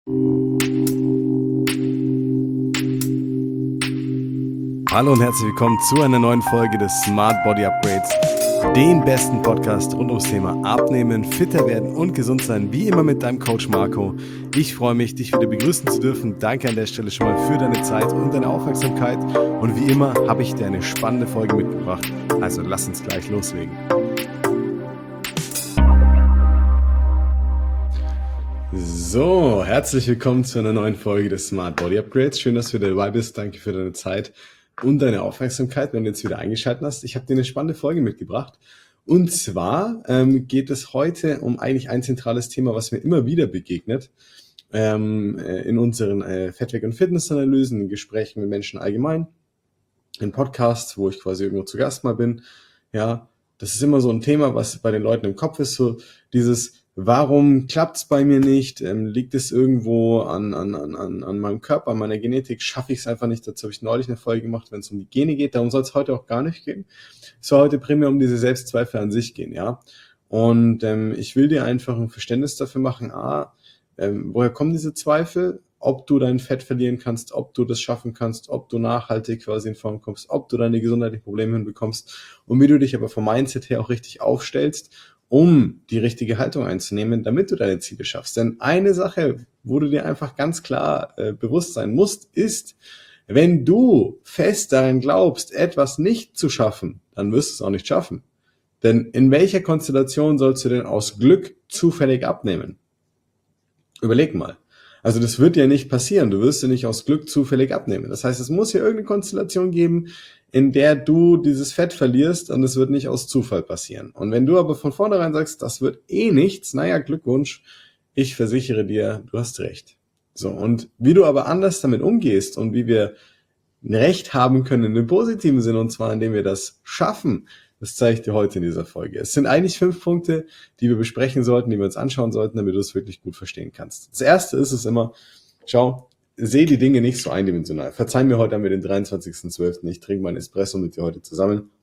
Hallo und herzlich willkommen zu einer neuen Folge des Smart Body Upgrades, dem besten Podcast rund ums Thema Abnehmen, fitter werden und gesund sein, wie immer mit deinem Coach Marco. Ich freue mich, dich wieder begrüßen zu dürfen. Danke an der Stelle schon mal für deine Zeit und deine Aufmerksamkeit. Und wie immer habe ich dir eine spannende Folge mitgebracht. Also lass uns gleich loslegen. So, herzlich willkommen zu einer neuen Folge des Smart Body Upgrades. Schön, dass du wieder dabei bist. Danke für deine Zeit und deine Aufmerksamkeit, wenn du jetzt wieder eingeschaltet hast. Ich habe dir eine spannende Folge mitgebracht. Und zwar geht es heute um eigentlich ein zentrales Thema, was mir immer wieder begegnet in unseren Fettweg- und Fitnessanalysen, in Gesprächen mit Menschen allgemein, in Podcasts, wo ich quasi irgendwo zu Gast mal bin. Ja, das ist immer so ein Thema, was bei den Leuten im Kopf ist, so dieses: Warum klappt es bei mir nicht? Liegt es irgendwo an meinem Körper, an meiner Genetik? Schaffe ich es einfach nicht? Dazu habe ich neulich eine Folge gemacht, wenn es um die Gene geht. Darum soll es heute auch gar nicht gehen. Es soll heute primär um diese Selbstzweifel an sich gehen, ja. Und ich will dir einfach ein Verständnis dafür machen, woher kommen diese Zweifel? Ob du dein Fett verlieren kannst, ob du das schaffen kannst, ob du nachhaltig quasi in Form kommst, ob du deine gesundheitlichen Probleme hinbekommst und wie du dich aber vom Mindset her auch richtig aufstellst, um die richtige Haltung einzunehmen, damit du deine Ziele schaffst. Denn eine Sache, wo du dir einfach ganz klar bewusst sein musst, ist: Wenn du fest daran glaubst, etwas nicht zu schaffen, dann wirst du es auch nicht schaffen. Denn in welcher Konstellation sollst du denn aus Glück zufällig abnehmen? Überleg mal. Also das wird ja nicht passieren. Du wirst ja nicht aus Glück zufällig abnehmen. Das heißt, es muss hier irgendeine Konstellation geben, in der du dieses Fett verlierst, und es wird nicht aus Zufall passieren. Und wenn du aber von vornherein sagst, das wird eh nichts, naja, Glückwunsch, ich versichere dir, du hast recht. So, und wie du aber anders damit umgehst und wie wir Recht haben können in dem positiven Sinn, und zwar indem wir das schaffen, das zeige ich dir heute in dieser Folge. Es sind eigentlich 5 Punkte, die wir besprechen sollten, die wir uns anschauen sollten, damit du es wirklich gut verstehen kannst. Das erste ist es immer: Schau, sehe die Dinge nicht so eindimensional. Verzeih mir, heute haben wir den 23.12. Ich trinke meinen Espresso mit dir heute zusammen.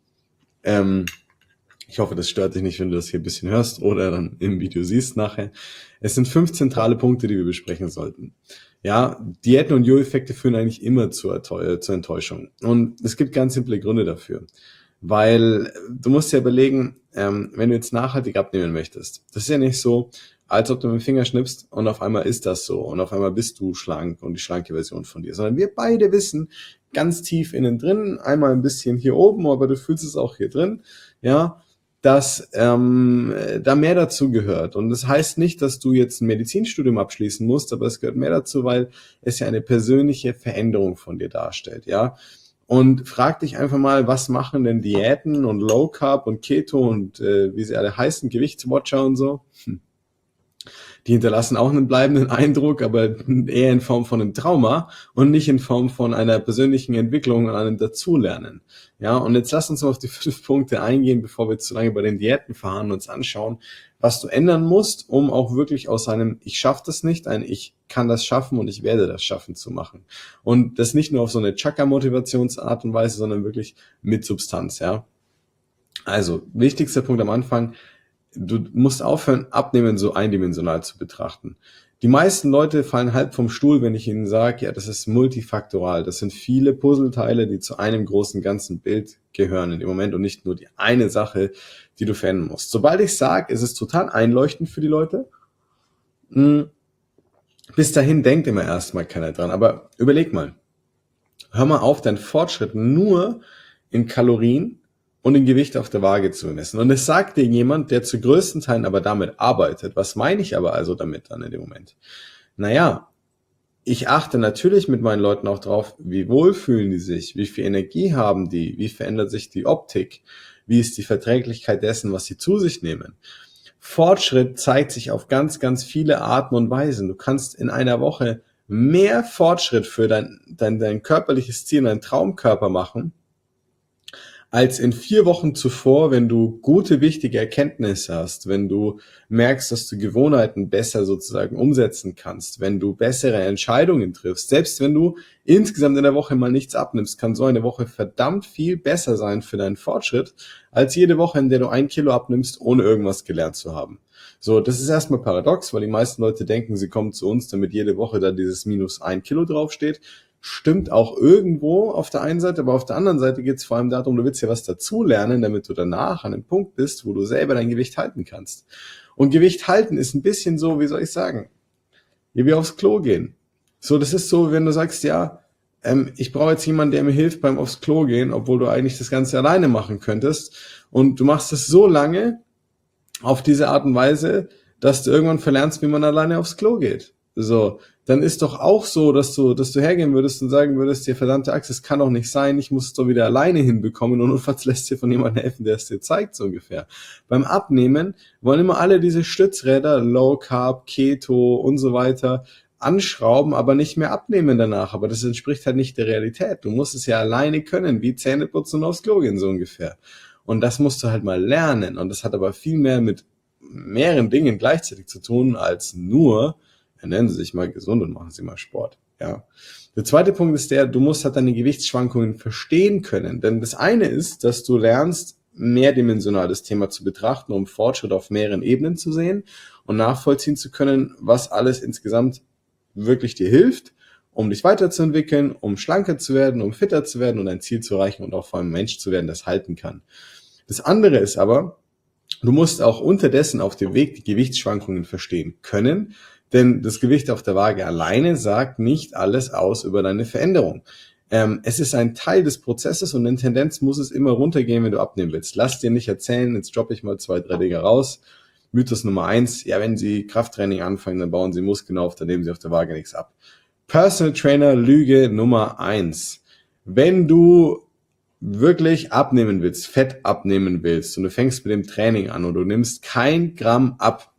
Ich hoffe, das stört dich nicht, wenn du das hier ein bisschen hörst oder dann im Video siehst nachher. Es sind 5 zentrale Punkte, die wir besprechen sollten. Ja, Diäten und Jojo-Effekte führen eigentlich immer zur Enttäuschung. Und es gibt ganz simple Gründe dafür. Weil du musst dir überlegen, wenn du jetzt nachhaltig abnehmen möchtest, das ist ja nicht so, als ob du mit dem Finger schnippst und auf einmal ist das so und auf einmal bist du schlank und die schlanke Version von dir, sondern wir beide wissen ganz tief innen drin, einmal ein bisschen hier oben, aber du fühlst es auch hier drin, ja, dass da mehr dazu gehört. Und das heißt nicht, dass du jetzt ein Medizinstudium abschließen musst, aber es gehört mehr dazu, weil es ja eine persönliche Veränderung von dir darstellt, ja. Und frag dich einfach mal, was machen denn Diäten und Low Carb und Keto und wie sie alle heißen, Gewichtswatcher und so? Die hinterlassen auch einen bleibenden Eindruck, aber eher in Form von einem Trauma und nicht in Form von einer persönlichen Entwicklung und einem Dazulernen. Ja, und jetzt lass uns mal auf die 5 Punkte eingehen, bevor wir zu lange bei den Diäten verharren und uns anschauen, was du ändern musst, um auch wirklich aus einem "Ich schaffe das nicht" ein "Ich kann das schaffen und ich werde das schaffen" zu machen. Und das nicht nur auf so eine Chakra-Motivationsart und Weise, sondern wirklich mit Substanz, ja. Also, wichtigster Punkt am Anfang: Du musst aufhören, Abnehmen so eindimensional zu betrachten. Die meisten Leute fallen halb vom Stuhl, wenn ich ihnen sage, ja, das ist multifaktoral. Das sind viele Puzzleteile, die zu einem großen ganzen Bild gehören in dem Moment und nicht nur die eine Sache, die du verändern musst. Sobald ich sage, es ist total einleuchtend für die Leute, bis dahin denkt immer erstmal keiner dran. Aber überleg mal, hör mal auf, deinen Fortschritt nur in Kalorien und in Gewicht auf der Waage zu messen. Und es sagt dir jemand, der zu größten Teilen aber damit arbeitet. Was meine ich aber also damit dann in dem Moment? Naja, ich achte natürlich mit meinen Leuten auch drauf, wie wohl fühlen die sich, wie viel Energie haben die, wie verändert sich die Optik, wie ist die Verträglichkeit dessen, was sie zu sich nehmen. Fortschritt zeigt sich auf ganz, ganz viele Arten und Weisen. Du kannst in einer Woche mehr Fortschritt für dein körperliches Ziel, deinen Traumkörper machen, als in 4 Wochen zuvor, wenn du gute, wichtige Erkenntnisse hast, wenn du merkst, dass du Gewohnheiten besser sozusagen umsetzen kannst, wenn du bessere Entscheidungen triffst. Selbst wenn du insgesamt in der Woche mal nichts abnimmst, kann so eine Woche verdammt viel besser sein für deinen Fortschritt, als jede Woche, in der du 1 Kilo abnimmst, ohne irgendwas gelernt zu haben. So, das ist erstmal paradox, weil die meisten Leute denken, sie kommen zu uns, damit jede Woche da dieses -1 Kilo draufsteht. Stimmt auch irgendwo auf der einen Seite, aber auf der anderen Seite geht es vor allem darum, du willst ja was dazulernen, damit du danach an einem Punkt bist, wo du selber dein Gewicht halten kannst. Und Gewicht halten ist ein bisschen so, wie soll ich sagen, wie aufs Klo gehen. So, das ist so, wenn du sagst, ja, ich brauche jetzt jemanden, der mir hilft beim aufs Klo gehen, obwohl du eigentlich das Ganze alleine machen könntest. Und du machst es so lange auf diese Art und Weise, dass du irgendwann verlernst, wie man alleine aufs Klo geht. So, dann ist doch auch so, dass du hergehen würdest und sagen würdest, ja, verdammte Axt, es kann doch nicht sein, ich muss es doch wieder alleine hinbekommen und notfalls lässt dir von jemandem helfen, der es dir zeigt, so ungefähr. Beim Abnehmen wollen immer alle diese Stützräder, Low Carb, Keto und so weiter, anschrauben, aber nicht mehr abnehmen danach. Aber das entspricht halt nicht der Realität. Du musst es ja alleine können, wie Zähne putzen und aufs Klo gehen, so ungefähr. Und das musst du halt mal lernen. Und das hat aber viel mehr mit mehreren Dingen gleichzeitig zu tun, als nur, ernähren Sie sich mal gesund und machen Sie mal Sport. Ja. Der zweite Punkt ist der, du musst halt deine Gewichtsschwankungen verstehen können. Denn das eine ist, dass du lernst, mehrdimensional das Thema zu betrachten, um Fortschritt auf mehreren Ebenen zu sehen und nachvollziehen zu können, was alles insgesamt wirklich dir hilft, um dich weiterzuentwickeln, um schlanker zu werden, um fitter zu werden und ein Ziel zu erreichen und auch vor allem ein Mensch zu werden, das halten kann. Das andere ist aber, du musst auch unterdessen auf dem Weg die Gewichtsschwankungen verstehen können, denn das Gewicht auf der Waage alleine sagt nicht alles aus über deine Veränderung. Es ist ein Teil des Prozesses und in Tendenz muss es immer runtergehen, wenn du abnehmen willst. Lass dir nicht erzählen, jetzt droppe ich mal 2, 3 Dinge raus. Mythos Nummer 1, ja, wenn Sie Krafttraining anfangen, dann bauen Sie Muskeln auf, dann nehmen Sie auf der Waage nichts ab. Personal Trainer Lüge Nummer 1. Wenn du wirklich abnehmen willst, Fett abnehmen willst und du fängst mit dem Training an und du nimmst kein Gramm ab,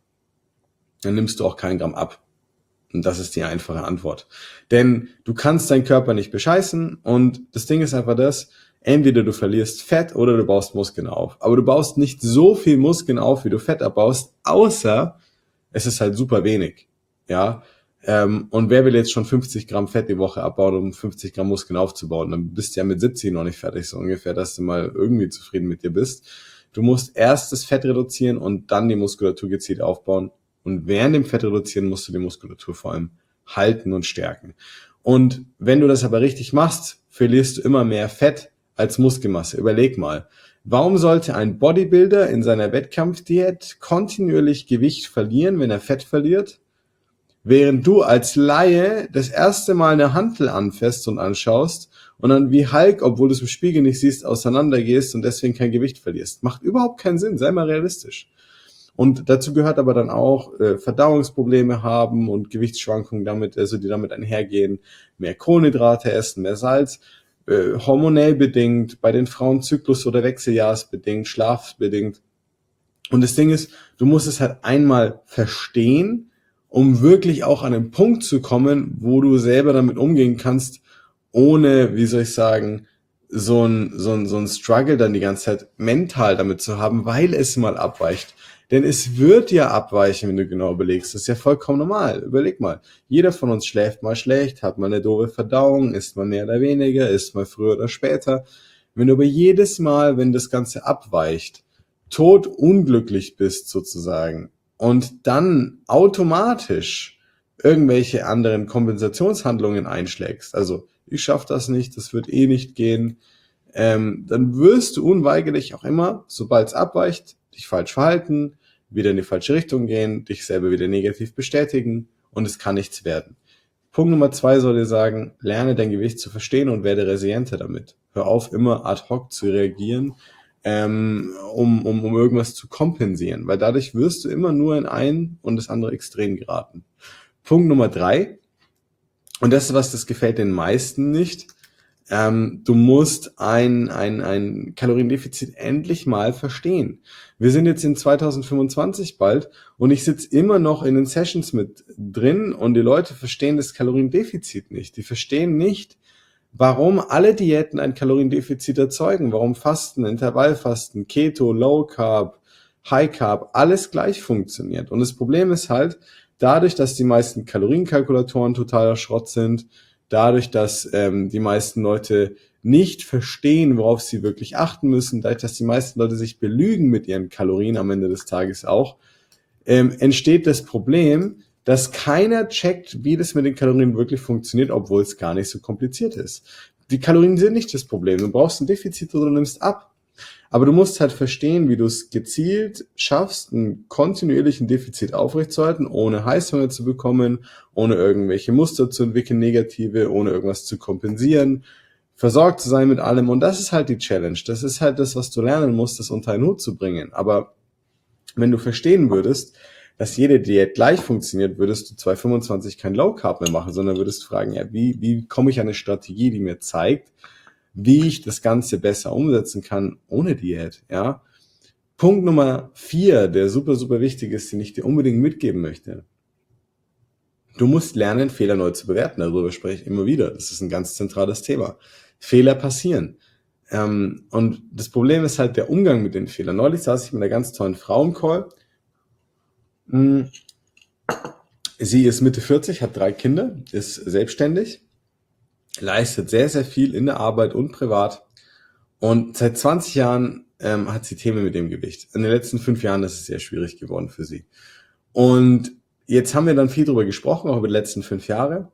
dann nimmst du auch kein Gramm ab. Und das ist die einfache Antwort. Denn du kannst deinen Körper nicht bescheißen und das Ding ist einfach das, entweder du verlierst Fett oder du baust Muskeln auf. Aber du baust nicht so viel Muskeln auf, wie du Fett abbaust, außer es ist halt super wenig. Ja. Und wer will jetzt schon 50 Gramm Fett die Woche abbauen, um 50 Gramm Muskeln aufzubauen? Dann bist du ja mit 70 noch nicht fertig, so ungefähr, dass du mal irgendwie zufrieden mit dir bist. Du musst erst das Fett reduzieren und dann die Muskulatur gezielt aufbauen. Und während dem Fett reduzieren musst du die Muskulatur vor allem halten und stärken. Und wenn du das aber richtig machst, verlierst du immer mehr Fett als Muskelmasse. Überleg mal, warum sollte ein Bodybuilder in seiner Wettkampfdiät kontinuierlich Gewicht verlieren, wenn er Fett verliert? Während du als Laie das erste Mal eine Hantel anfasst und anschaust und dann wie Hulk, obwohl du es im Spiegel nicht siehst, auseinandergehst und deswegen kein Gewicht verlierst. Macht überhaupt keinen Sinn, sei mal realistisch. Und dazu gehört aber dann auch Verdauungsprobleme haben und Gewichtsschwankungen damit, also die damit einhergehen, mehr Kohlenhydrate essen, mehr Salz, hormonell bedingt, bei den Frauen Zyklus- oder Wechseljahrsbedingt, schlafbedingt. Und das Ding ist, du musst es halt einmal verstehen, um wirklich auch an den Punkt zu kommen, wo du selber damit umgehen kannst, ohne, wie soll ich sagen, so ein Struggle dann die ganze Zeit mental damit zu haben, weil es mal abweicht. Denn es wird ja abweichen, wenn du genau überlegst. Das ist ja vollkommen normal. Überleg mal. Jeder von uns schläft mal schlecht, hat mal eine doofe Verdauung, isst mal mehr oder weniger, isst mal früher oder später. Wenn du aber jedes Mal, wenn das Ganze abweicht, todunglücklich bist sozusagen und dann automatisch irgendwelche anderen Kompensationshandlungen einschlägst, also ich schaffe das nicht, das wird eh nicht gehen, dann wirst du unweigerlich auch immer, sobald es abweicht, dich falsch verhalten, wieder in die falsche Richtung gehen, dich selber wieder negativ bestätigen und es kann nichts werden. Punkt Nummer 2 soll dir sagen, lerne dein Gewicht zu verstehen und werde resilienter damit. Hör auf, immer ad hoc zu reagieren, um irgendwas zu kompensieren, weil dadurch wirst du immer nur in ein und das andere Extrem geraten. Punkt Nummer 3, und das ist was, das gefällt den meisten nicht, du musst ein Kaloriendefizit endlich mal verstehen. Wir sind jetzt in 2025 bald und ich sitze immer noch in den Sessions mit drin und die Leute verstehen das Kaloriendefizit nicht. Die verstehen nicht, warum alle Diäten ein Kaloriendefizit erzeugen, warum Fasten, Intervallfasten, Keto, Low Carb, High Carb, alles gleich funktioniert. Und das Problem ist halt, dadurch, dass die meisten Kalorienkalkulatoren totaler Schrott sind, dadurch, dass die meisten Leute nicht verstehen, worauf sie wirklich achten müssen, dadurch, dass die meisten Leute sich belügen mit ihren Kalorien am Ende des Tages auch, entsteht das Problem, dass keiner checkt, wie das mit den Kalorien wirklich funktioniert, obwohl es gar nicht so kompliziert ist. Die Kalorien sind nicht das Problem. Du brauchst ein Defizit oder du nimmst ab. Aber du musst halt verstehen, wie du es gezielt schaffst, einen kontinuierlichen Defizit aufrechtzuerhalten, ohne Heißhunger zu bekommen, ohne irgendwelche Muster zu entwickeln, negative, ohne irgendwas zu kompensieren, versorgt zu sein mit allem. Und das ist halt die Challenge. Das ist halt das, was du lernen musst, das unter einen Hut zu bringen. Aber wenn du verstehen würdest, dass jede Diät gleich funktioniert, würdest du 2025 kein Low Carb mehr machen, sondern würdest fragen, ja, wie komme ich an eine Strategie, die mir zeigt, wie ich das Ganze besser umsetzen kann ohne Diät, ja. Punkt Nummer 4, der super, super wichtig ist, den ich dir unbedingt mitgeben möchte. Du musst lernen, Fehler neu zu bewerten. Darüber spreche ich immer wieder. Das ist ein ganz zentrales Thema. Fehler passieren. Und das Problem ist halt der Umgang mit den Fehlern. Neulich saß ich mit einer ganz tollen Frau im Call. Sie ist Mitte 40, hat 3 Kinder, ist selbstständig, leistet sehr, sehr viel in der Arbeit und privat. Und seit 20 Jahren hat sie Themen mit dem Gewicht. In den letzten 5 Jahren ist es sehr schwierig geworden für sie. Und jetzt haben wir dann viel darüber gesprochen, auch über die letzten 5 Jahre.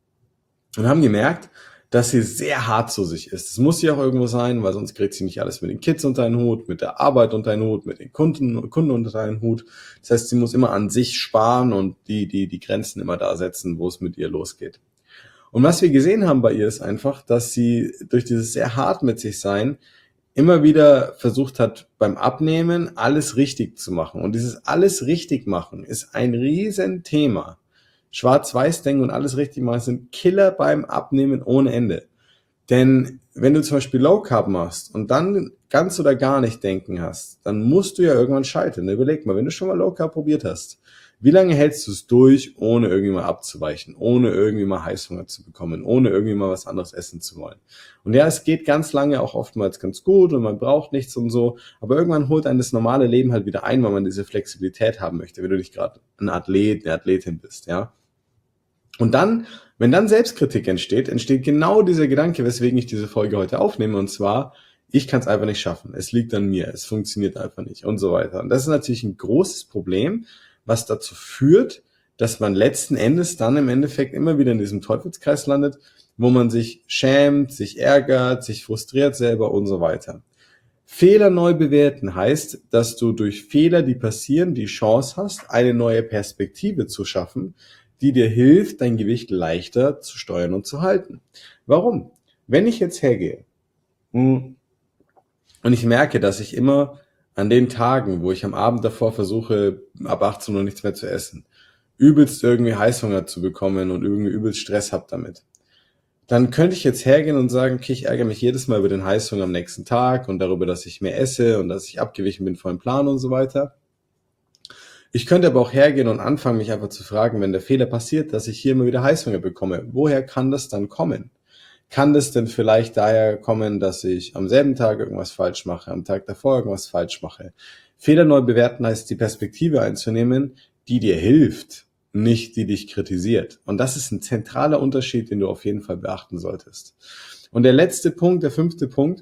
Und haben gemerkt, dass sie sehr hart zu sich ist. Das muss sie auch irgendwo sein, weil sonst kriegt sie nicht alles mit den Kids unter einen Hut, mit der Arbeit unter einen Hut, mit den Kunden unter einen Hut. Das heißt, sie muss immer an sich sparen und die Grenzen immer da setzen, wo es mit ihr losgeht. Und was wir gesehen haben bei ihr ist einfach, dass sie durch dieses sehr hart mit sich sein immer wieder versucht hat, beim Abnehmen alles richtig zu machen. Und dieses alles richtig machen ist ein Riesenthema. Schwarz-Weiß-Denken und alles richtig machen sind Killer beim Abnehmen ohne Ende. Denn wenn du zum Beispiel Low Carb machst und dann ganz oder gar nicht denken hast, dann musst du ja irgendwann scheitern. Überleg mal, wenn du schon mal Low Carb probiert hast, wie lange hältst du es durch, ohne irgendwie mal abzuweichen, ohne irgendwie mal Heißhunger zu bekommen, ohne irgendwie mal was anderes essen zu wollen? Und ja, es geht ganz lange auch oftmals ganz gut und man braucht nichts und so, aber irgendwann holt einen das normale Leben halt wieder ein, weil man diese Flexibilität haben möchte, wenn du nicht gerade ein Athlet, eine Athletin bist, ja. Und dann, wenn dann Selbstkritik entsteht, entsteht genau dieser Gedanke, weswegen ich diese Folge heute aufnehme, und zwar, ich kann es einfach nicht schaffen, es liegt an mir, es funktioniert einfach nicht und so weiter. Und das ist natürlich ein großes Problem, was dazu führt, dass man letzten Endes dann im Endeffekt immer wieder in diesem Teufelskreis landet, wo man sich schämt, sich ärgert, sich frustriert selber und so weiter. Fehler neu bewerten heißt, dass du durch Fehler, die passieren, die Chance hast, eine neue Perspektive zu schaffen, die dir hilft, dein Gewicht leichter zu steuern und zu halten. Warum? Wenn ich jetzt hergehe und ich merke, dass ich immer an den Tagen, wo ich am Abend davor versuche, ab 18 Uhr nichts mehr zu essen, übelst irgendwie Heißhunger zu bekommen und irgendwie übelst Stress habe damit, dann könnte ich jetzt hergehen und sagen, okay, ich ärgere mich jedes Mal über den Heißhunger am nächsten Tag und darüber, dass ich mehr esse und dass ich abgewichen bin von dem Plan und so weiter. Ich könnte aber auch hergehen und anfangen, mich einfach zu fragen, wenn der Fehler passiert, dass ich hier immer wieder Heißhunger bekomme, woher kann das dann kommen? Kann das denn vielleicht daher kommen, dass ich am selben Tag irgendwas falsch mache, am Tag davor irgendwas falsch mache? Fehler neu bewerten heißt, die Perspektive einzunehmen, die dir hilft, nicht die dich kritisiert. Und das ist ein zentraler Unterschied, den du auf jeden Fall beachten solltest. Und der letzte Punkt, der 5. Punkt,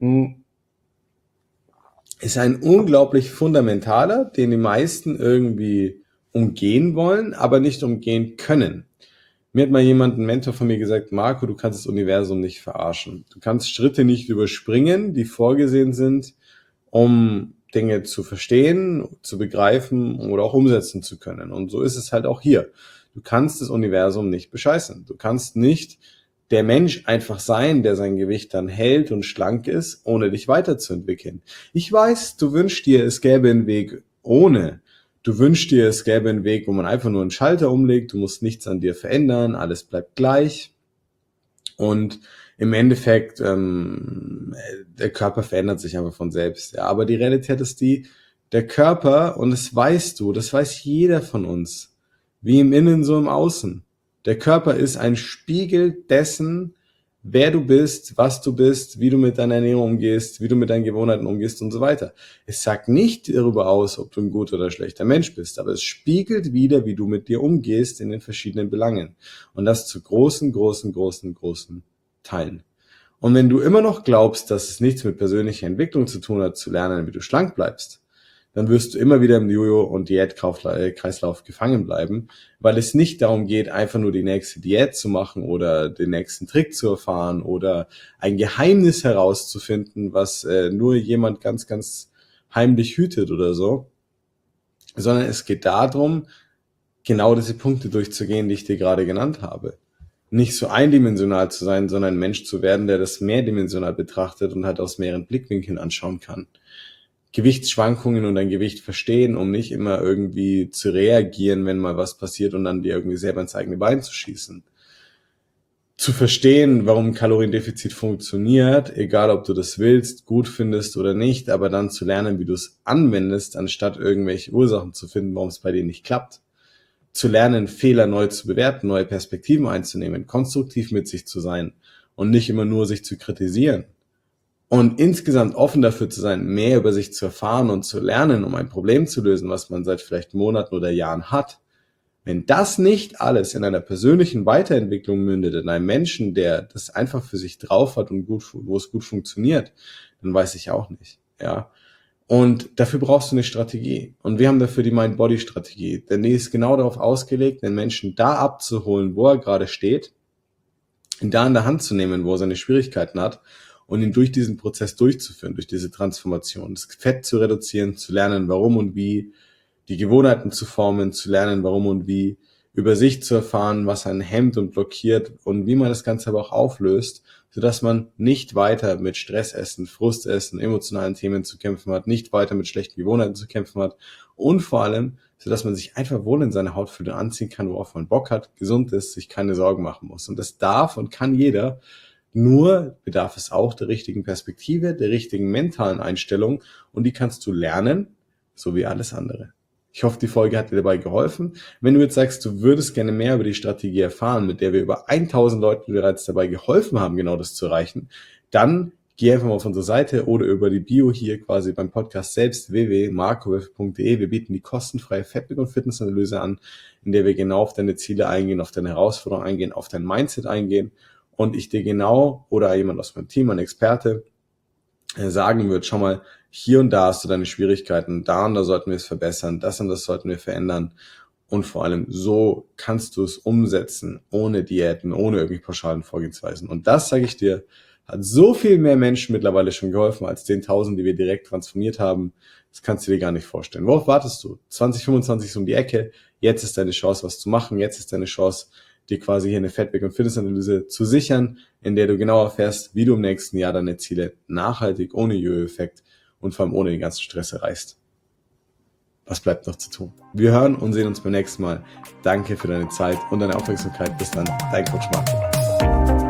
ist ein unglaublich fundamentaler, den die meisten irgendwie umgehen wollen, aber nicht umgehen können. Mir hat mal jemand, ein Mentor von mir gesagt, Marco, du kannst das Universum nicht verarschen. Du kannst Schritte nicht überspringen, die vorgesehen sind, um Dinge zu verstehen, zu begreifen oder auch umsetzen zu können. Und so ist es halt auch hier. Du kannst das Universum nicht bescheißen. Du kannst nicht der Mensch einfach sein, der sein Gewicht dann hält und schlank ist, ohne dich weiterzuentwickeln. Ich weiß, du wünschst dir, es gäbe einen Weg ohne. Du wünschst dir, es gäbe einen Weg, wo man einfach nur einen Schalter umlegt, du musst nichts an dir verändern, alles bleibt gleich. Und im Endeffekt, der Körper verändert sich einfach von selbst. Ja. Aber die Realität ist die, der Körper, und das weißt du, das weiß jeder von uns, wie im Innen, so im Außen. Der Körper ist ein Spiegel dessen, wer du bist, was du bist, wie du mit deiner Ernährung umgehst, wie du mit deinen Gewohnheiten umgehst und so weiter. Es sagt nicht darüber aus, ob du ein guter oder schlechter Mensch bist, aber es spiegelt wieder, wie du mit dir umgehst in den verschiedenen Belangen. Und das zu großen Teilen. Und wenn du immer noch glaubst, dass es nichts mit persönlicher Entwicklung zu tun hat, zu lernen, wie du schlank bleibst, dann wirst du immer wieder im Jojo- und Diätkreislauf gefangen bleiben, weil es nicht darum geht, einfach nur die nächste Diät zu machen oder den nächsten Trick zu erfahren oder ein Geheimnis herauszufinden, was nur jemand ganz, ganz heimlich hütet oder so, sondern es geht darum, genau diese Punkte durchzugehen, die ich dir gerade genannt habe. Nicht so eindimensional zu sein, sondern ein Mensch zu werden, der das mehrdimensional betrachtet und halt aus mehreren Blickwinkeln anschauen kann. Gewichtsschwankungen und dein Gewicht verstehen, um nicht immer irgendwie zu reagieren, wenn mal was passiert und dann dir irgendwie selber ins eigene Bein zu schießen. Zu verstehen, warum Kaloriendefizit funktioniert, egal ob du das willst, gut findest oder nicht, aber dann zu lernen, wie du es anwendest, anstatt irgendwelche Ursachen zu finden, warum es bei dir nicht klappt. Zu lernen, Fehler neu zu bewerten, neue Perspektiven einzunehmen, konstruktiv mit sich zu sein und nicht immer nur sich zu kritisieren. Und insgesamt offen dafür zu sein, mehr über sich zu erfahren und zu lernen, um ein Problem zu lösen, was man seit vielleicht Monaten oder Jahren hat. Wenn das nicht alles in einer persönlichen Weiterentwicklung mündet, in einem Menschen, der das einfach für sich drauf hat und wo es gut funktioniert, dann weiß ich auch nicht, ja. Und dafür brauchst du eine Strategie. Und wir haben dafür die Mind-Body-Strategie. Denn die ist genau darauf ausgelegt, den Menschen da abzuholen, wo er gerade steht, ihn da in der Hand zu nehmen, wo er seine Schwierigkeiten hat und ihn durch diesen Prozess durchzuführen, durch diese Transformation. Das Fett zu reduzieren, zu lernen, warum und wie, die Gewohnheiten zu formen, zu lernen, warum und wie, über sich zu erfahren, was einen hemmt und blockiert und wie man das Ganze aber auch auflöst, sodass man nicht weiter mit Stressessen, Frustessen, emotionalen Themen zu kämpfen hat, nicht weiter mit schlechten Gewohnheiten zu kämpfen hat und vor allem, sodass man sich einfach wohl in seiner Haut fühlt und anziehen kann, worauf man Bock hat, gesund ist, sich keine Sorgen machen muss. Und das darf und kann jeder, nur bedarf es auch der richtigen Perspektive, der richtigen mentalen Einstellung und die kannst du lernen, so wie alles andere. Ich hoffe, die Folge hat dir dabei geholfen. Wenn du jetzt sagst, du würdest gerne mehr über die Strategie erfahren, mit der wir über 1000 Leuten bereits dabei geholfen haben, genau das zu erreichen, dann geh einfach mal auf unsere Seite oder über die Bio hier quasi beim Podcast selbst www.markowölfe.de. Wir bieten die kostenfreie Fettbild- und Fitnessanalyse an, in der wir genau auf deine Ziele eingehen, auf deine Herausforderungen eingehen, auf dein Mindset eingehen und ich dir genau oder jemand aus meinem Team, ein Experte, sagen wird, schau mal, hier und da hast du deine Schwierigkeiten, da und da sollten wir es verbessern, das und das sollten wir verändern. Und vor allem, so kannst du es umsetzen, ohne Diäten, ohne irgendwie pauschalen Vorgehensweisen. Und das, sage ich dir, hat so viel mehr Menschen mittlerweile schon geholfen, als 10.000, die wir direkt transformiert haben. Das kannst du dir gar nicht vorstellen. Worauf wartest du? 2025 ist um die Ecke. Jetzt ist deine Chance, was zu machen. Jetzt ist deine Chance, dir quasi hier eine Feedback- und Fitnessanalyse zu sichern, in der du genau erfährst, wie du im nächsten Jahr deine Ziele nachhaltig, ohne Jojo-Effekt und vor allem ohne den ganzen Stress erreichst. Was bleibt noch zu tun? Wir hören und sehen uns beim nächsten Mal. Danke für deine Zeit und deine Aufmerksamkeit. Bis dann, dein Coach Marco.